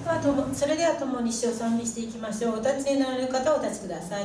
それでは共に主を賛美していきましょう。お立ちになられる方はお立ちください。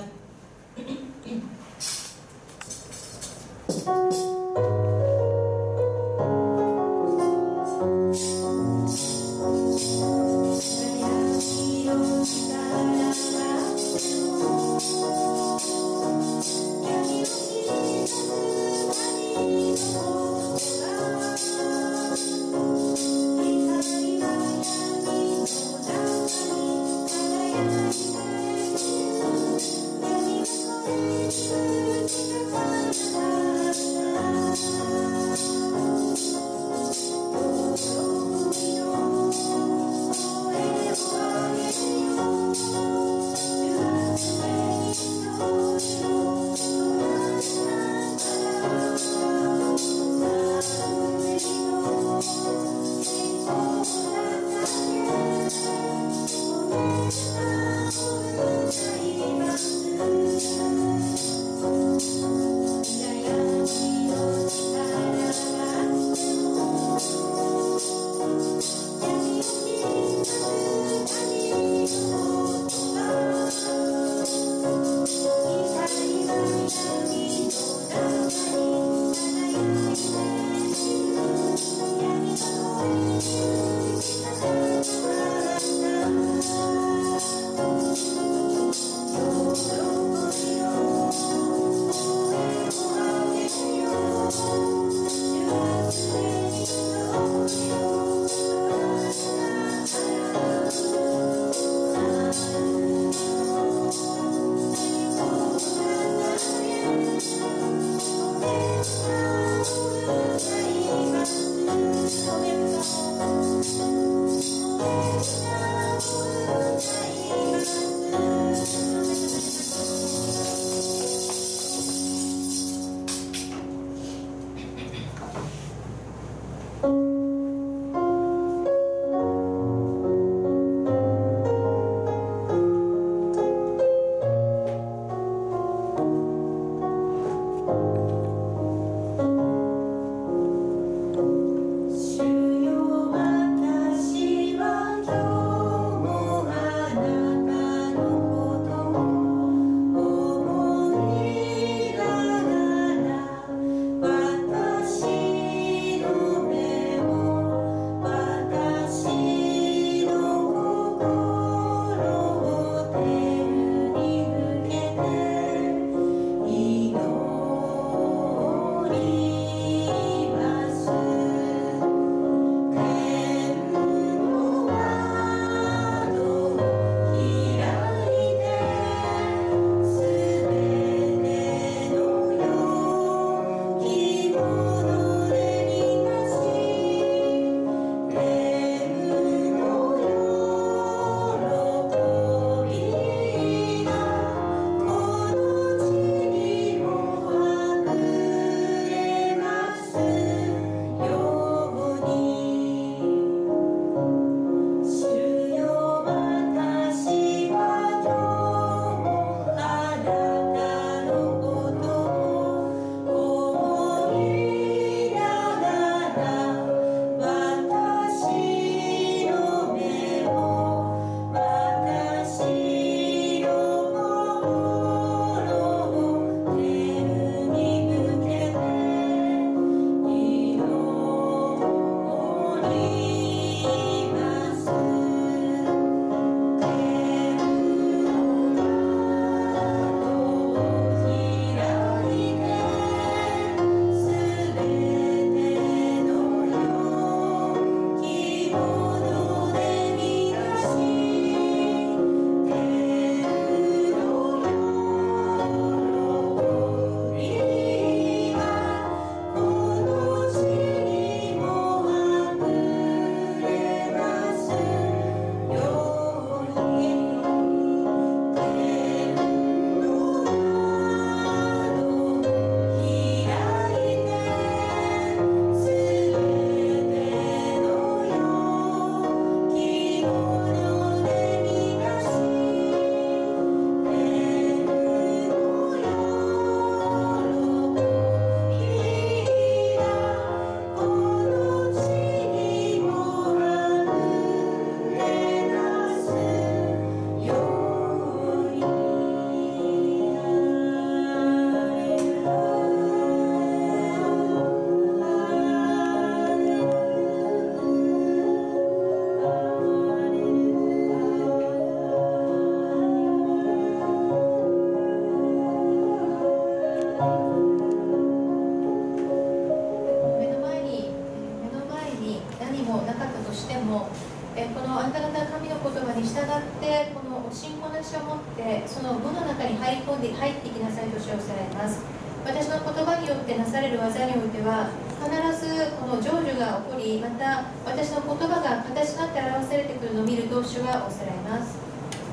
このあなた方神の言葉に従ってこの信仰なしを持ってその無の中に入っていきなさいと主をされます。私の言葉によってなされる技においては必ずこの成就が起こり、また私の言葉が形になって表されてくるのを見ると主はおっしゃられます。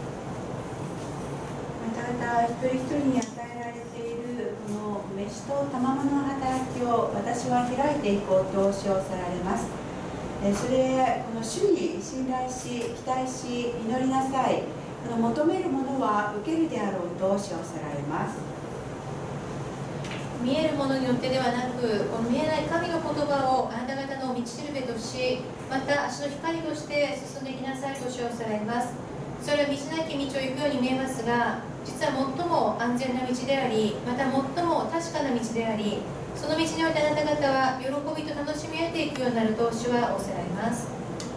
あなた方一人一人に与えられているこの飯と賜物の働きを私は開いていこうと主をさられます。それこの主に信頼し期待し祈りなさい。この求めるものは受けるであろうと主をさられます。 見えるものによってではなく、この見えない神の言葉をあなた方の道しるべとし、また足の光として進んでいきなさいと主をさられます。それは道なき道を行くように見えますが、実は最も安全な道であり、また最も確かな道であり、その道においてあなた方は喜びと楽しみ得ていくようになると主はおっしゃられます。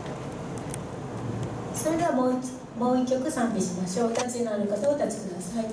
それではもう一曲賛美しましょう。お立ちになる方お立ちください。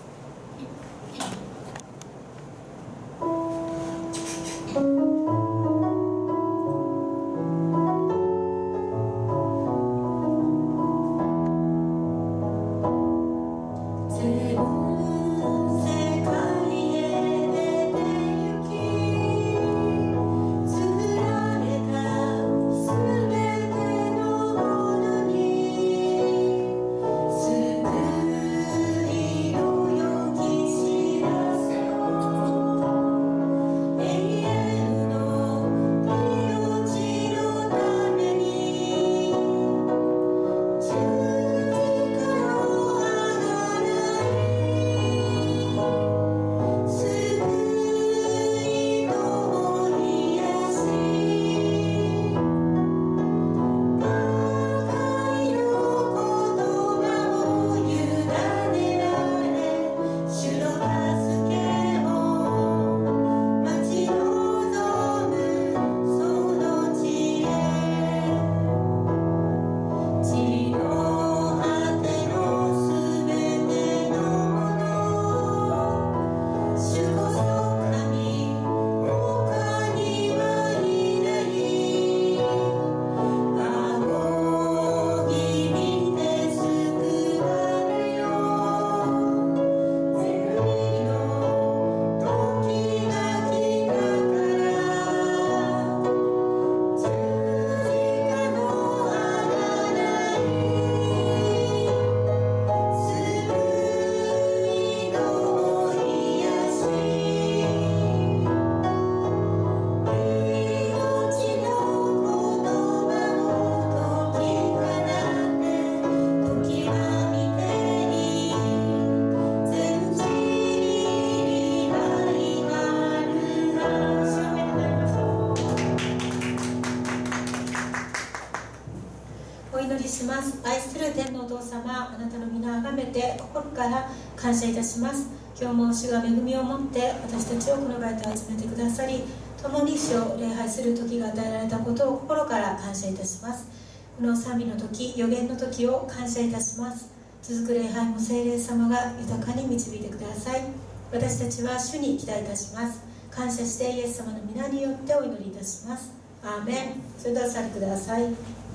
感謝いたします。今日も主が恵みを持って私たちをこの場へと集めてくださり、共に主を礼拝する時が与えられたことを心から感謝いたします。この賛美の時、予言の時を感謝いたします。続く礼拝も聖霊様が豊かに導いてください。私たちは主に期待いたします。感謝してイエス様の皆によってお祈りいたします。アーメン。それではお座りください。